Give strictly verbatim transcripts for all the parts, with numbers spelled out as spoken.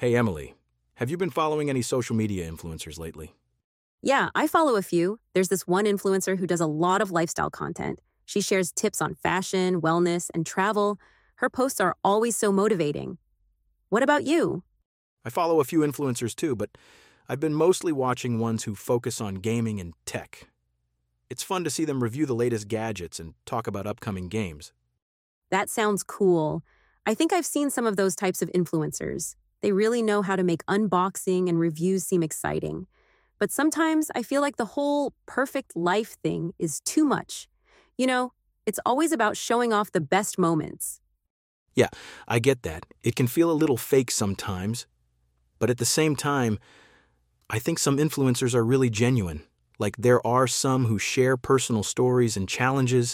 Hey Emily, have you been following any social media influencers lately? Yeah, I follow a few. There's this one influencer who does a lot of lifestyle content. She shares tips on fashion, wellness, and travel. Her posts are always so motivating. What about you? I follow a few influencers too, but I've been mostly watching ones who focus on gaming and tech. It's fun to see them review the latest gadgets and talk about upcoming games. That sounds cool. I think I've seen some of those types of influencers. They really know how to make unboxing and reviews seem exciting. But sometimes I feel like the whole perfect life thing is too much. You know, it's always about showing off the best moments. Yeah, I get that. It can feel a little fake sometimes, but at the same time, I think some influencers are really genuine. Like there are some who share personal stories and challenges.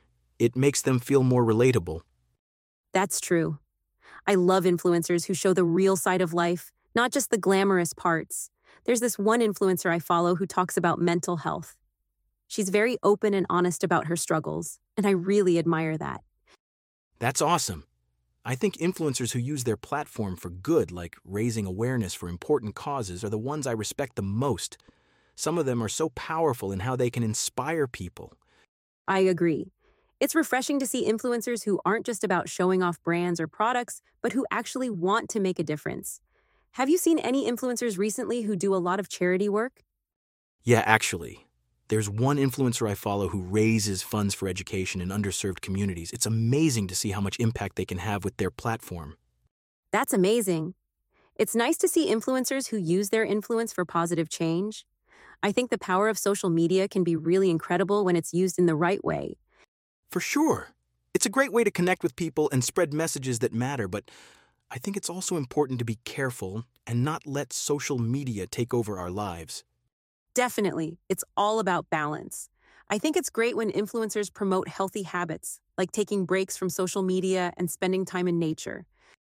It makes them feel more relatable. That's true. I love influencers who show the real side of life, not just the glamorous parts. There's this one influencer I follow who talks about mental health. She's very open and honest about her struggles, and I really admire that. That's awesome. I think influencers who use their platform for good, like raising awareness for important causes, are the ones I respect the most. Some of them are so powerful in how they can inspire people. I agree. It's refreshing to see influencers who aren't just about showing off brands or products, but who actually want to make a difference. Have you seen any influencers recently who do a lot of charity work? Yeah, actually. There's one influencer I follow who raises funds for education in underserved communities. It's amazing to see how much impact they can have with their platform. That's amazing. It's nice to see influencers who use their influence for positive change. I think the power of social media can be really incredible when it's used in the right way. For sure. It's a great way to connect with people and spread messages that matter, but I think it's also important to be careful and not let social media take over our lives. Definitely, it's all about balance. I think it's great when influencers promote healthy habits, like taking breaks from social media and spending time in nature.